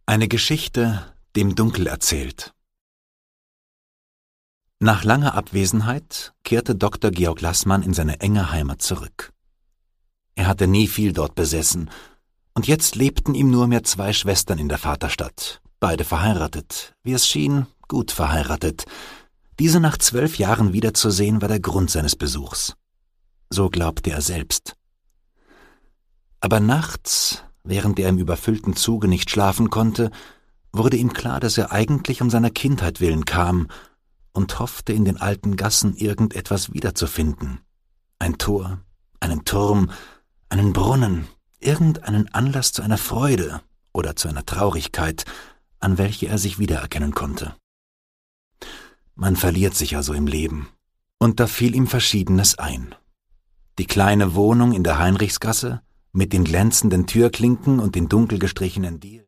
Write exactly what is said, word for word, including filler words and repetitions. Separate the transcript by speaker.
Speaker 1: Eine Geschichte, dem Dunkel erzählt. Nach langer Abwesenheit kehrte Doktor Georg Lassmann in seine enge Heimat zurück. Er hatte nie viel dort besessen, und jetzt lebten ihm nur mehr zwei Schwestern in der Vaterstadt, beide verheiratet, wie es schien, gut verheiratet. Diese nach zwölf Jahren wiederzusehen, war der Grund seines Besuchs. So glaubte er selbst. Aber nachts, während er im überfüllten Zuge nicht schlafen konnte, wurde ihm klar, dass er eigentlich um seiner Kindheit willen kam und hoffte, in den alten Gassen irgendetwas wiederzufinden. Ein Tor, einen Turm, einen Brunnen, irgendeinen Anlass zu einer Freude oder zu einer Traurigkeit, an welche er sich wiedererkennen konnte. Man verliert sich also im Leben, und da fiel ihm Verschiedenes ein. Die kleine Wohnung in der Heinrichsgasse mit den glänzenden Türklinken und den dunkel gestrichenen Dielen,